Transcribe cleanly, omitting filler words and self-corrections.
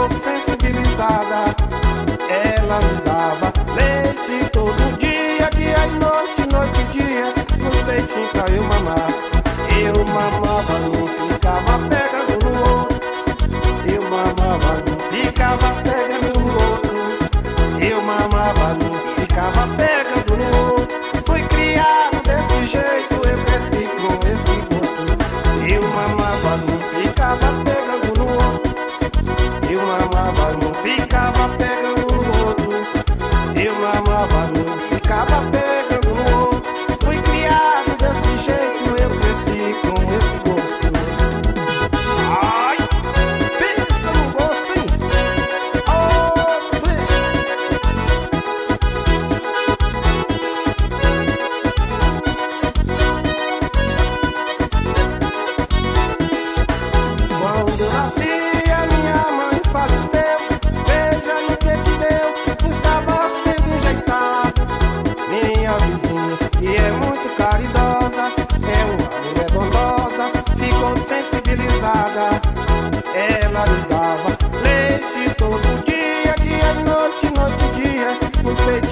ficou sensibilizada. Ela me dava leite todo dia, dia e noite, noite e dia, nos peitinhos pra eu mamar. Eu mamava, não ficava pegando no outro. Eu mamava, não ficava pegando no outro. Eu mamava, não ficava pegando no outro. Fui criado desse jeito, eu cresci com esse gosto. Eu mamava, não ficava pegando no outro. Eu mamava, não ficava pegando no outro. Eu mamava, não ficava pegando no outro. Fui criado desse jeito, eu cresci com esse gosto. Ai, pensa no gosto, hein? Oh, quando eu nasci, a minha mãe faleceu. Veja no que deu, estava sendo enjeitado. Minha vizinha, que é muito caridosa, é uma mulher bondosa, ficou sensibilizada. Ela me dava leite todo dia, dia e noite, noite e dia, nos peitos